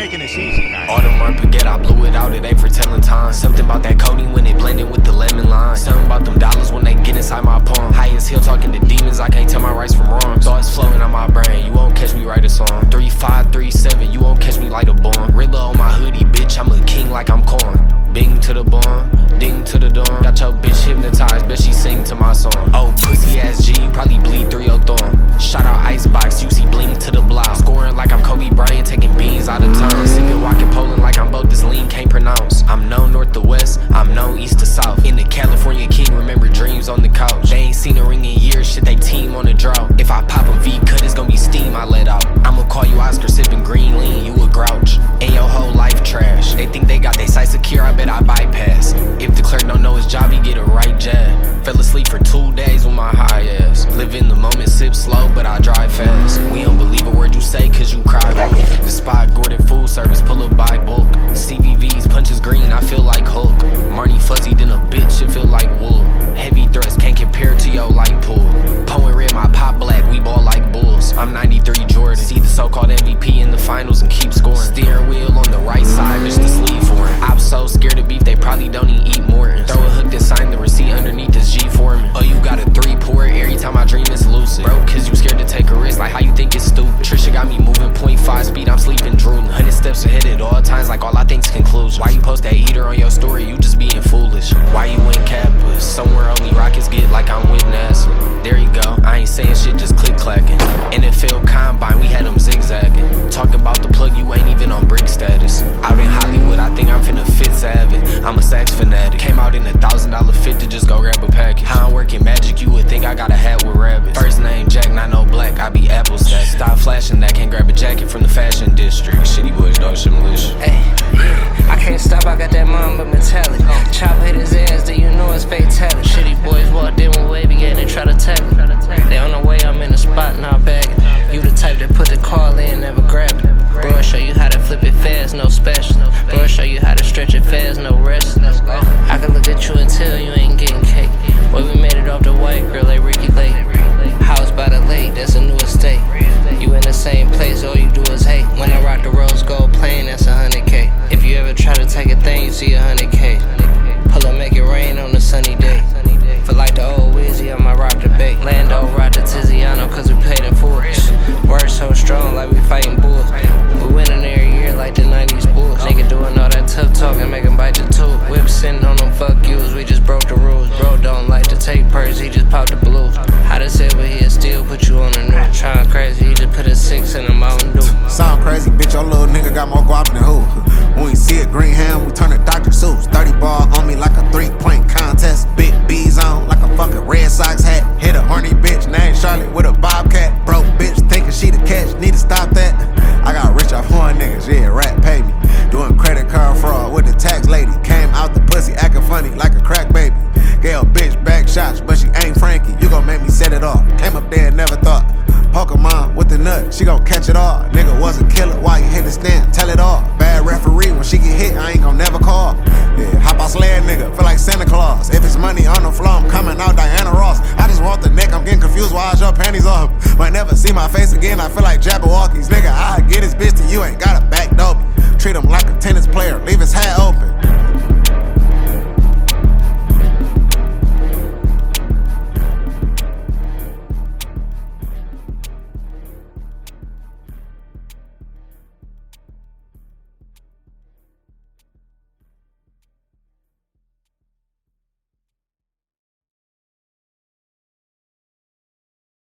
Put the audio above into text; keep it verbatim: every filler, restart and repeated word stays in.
taking this easy, guys. Audemars Piguet, I blew it out, it ain't for telling time. Something about that codeine when it blended with the lemon lime. Something about them dollars when they get inside my palm. Highest hill talking to demons, I can't tell my rights from wrongs. Thoughts flowing on my brain, you won't catch me write a song. Three five three seven, you won't catch me light a bomb. Riddler on my hoodie, bitch, I'm a king like I'm corn. Bing to the bone, ding to the dawn. Got your bitch hypnotized, bet she sing to my song. Oh, pussy ass G, probably bleed through your thorn. Shout out Icebox, you see bling to the block. Scoring like I'm Kobe Bryant, taking beans out of town. Sipping walking Poland like I'm both this lean, can't pronounce. I'm known north to west, I'm known east to south. In the California king, remember dreams on the couch. They ain't seen a ring in years, shit they team on the drought. If I pop a V cut, it's gonna be steam I let out. I'ma call you Oscar sipping green lean, you a grouch. And your whole life trash. They think they got they sight secure, I bet I bypass. If the clerk don't know his job, he get a right jab. Fell asleep for two days with my high ass. Live in the moment, sip slow, but I drive fast. We don't believe a word you say, cause you cry. The spot, Gordon food service, pull up by bulk. C V Vs, punches green, I feel like Hulk. Marnie fuzzy, then a bitch, it feel like wool. Heavy thrust, can't compare to your light pool. Poet red, my pop black, we ball like bulls. I'm ninety-three Jordan, see the so-called M V P in the finals and keep scoring. Steering wheel on the right side, bitch the sleeve for it. I'm so scared of beef, they probably don't even eat Morton. Throw a hook and sign the receipt underneath this G Foreman. Oh, you got a three pour every time I dream it's lucid. Bro, cause you scared to take a risk, like how you think it's stupid. Trisha got me moving point five speed, I'm sleeping drooling. Hundred steps ahead at all times, like all I think's conclusion. Why you post that eater on your story, you just being foolish. Why you in Kappa, somewhere only rockets get like I'm with NASA. There you go, I ain't saying shit, just click clacking. N F L Combine, we had them zigzagging. Talking about the plug, you ain't even on brick status. Out in Hollywood, I think I'm finna fit savage. I'm a sax fanatic. Came out in a thousand dollar fit to just go grab a package. How I'm working magic, you would think I got a hat with rabbits. First name Jack, not no black, I be apple stack. Stop flashing that, can't grab a jacket from the fashion district. Shitty boys, dog shit militia. Hey, yeah, I can't stop, I got that mamba mentality. Chop hit his ass, do you know it's fatality? Shitty boys walked in with wavy and they try to tackle. They on the way, I'm in the spot, now bagging. You the type that put the call in, never grab it. Bro, show you how to flip it fast, no special. Bro, show you how to stretch it fast, no rest. I can look at you and tell you ain't getting cake. Boy, we made it off the white girl like Ricky Lake. House by the lake, that's a new estate. You in the same place, all you do is hate. When I rock the rose gold plane, that's a hundred K. If you ever try to take a thing, you see a hundred K. Pull up, make it rain on a sunny day. Feel like the old Wizzy, I might rock the bait. Lando rock the Tiziano, cause we paid in full. Word so strong, like we fighting bulls. We winning every year like the nineties Bulls. Nigga doing all that tough talking, make him bite the tooth. Whip sitting on them fuck yous, we just broke the rules. Bro don't like to take purse, he just popped the blues. How to say but he'll still put you on the news. Trying crazy, he just put a six in a Mountain Dew. Sound crazy, bitch, your little nigga got more guap than who? When we see it, green ham, we turn to Doctor Seuss. thirty ball on me like a three-point contest. Big B's on like a fucking Red Sox hat. Hit a horny bitch named Charlotte with a bobcat. Broke bitch thinking she the catch, need to stop that. I got rich off horn niggas, yeah, rat pay me. Doing credit card fraud with the tax lady. Came out the pussy acting funny like a crack baby. Gave a bitch back shots, but she ain't Frankie. You gon' make me set it off. Came up there and never thought. Pokemon with the nut, she gon' catch it all. Nigga was a killer, why you hit the stand? Tell it all. Bad referee, when she get hit, I ain't gon' never call. Yeah, hop out sled nigga, feel like Santa Claus. If it's money on the floor, I'm coming out Diana Ross. I just want the neck, I'm getting confused, why is your panties off? Might never see my face again, I feel like Jabberwockies. Nigga, I get this bitch to you, ain't gotta back dope. Treat him like a